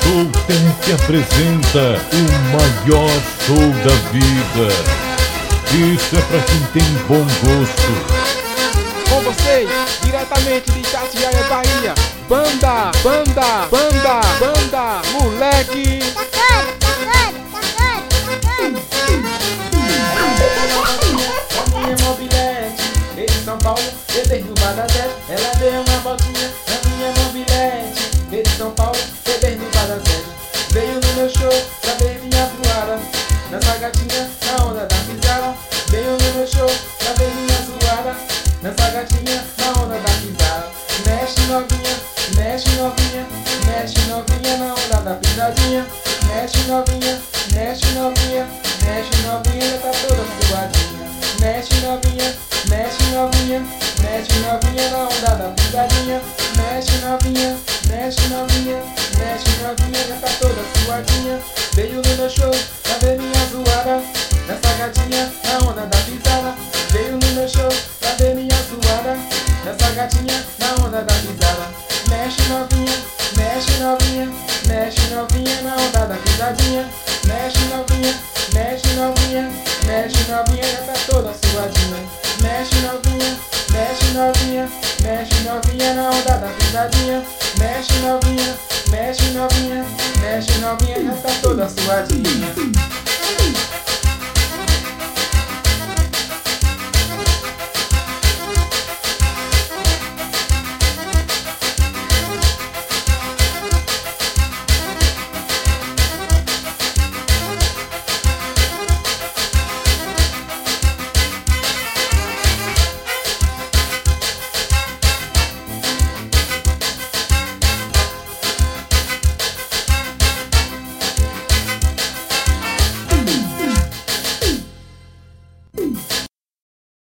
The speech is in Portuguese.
Soltec apresenta o maior show da vida. Isso é pra quem tem bom gosto. Com vocês, diretamente de Itatiaia, Bahia, banda, moleque. A minha mobilete veio de São Paulo, beber no Bar da Zé. Ela deu uma voltinha na minha mobilete. Veio de São Paulo, beber no Bar da Zé. Veio no meu show pra ver minha zoada. Nessa gatinha, na onda da pisada. Veio no meu show pra ver minha zoada. Nessa gatinha, na onda da pisada. Mexe novinha, mexe novinha, mexe novinha na onda da pisadinha. Mexe novinha, mexe novinha, mexe novinha, já tá toda suadinha. Mexe novinha, mexe novinha, mexe novinha na onda da pisadinha. Mexe novinha, mexe novinha, mexe novinha, já tá toda suadinha. Veio no meu show pra ver minha zoada. Nessa gatinha, na onda da pisada. Veio no meu show pra ver minha zoada. Nessa gatinha, na onda da pisada. Mexe novinha, mexe novinha, mexe novinha na onda da pisadinha. Mexe novinha, mexe novinha, mexe novinha, já tá toda suadinha. Mexe novinha, mexe novinha, mexe novinha na onda da pisadinha. Mexe novinha, mexe novinha, mexe novinha, já tá toda suadinha.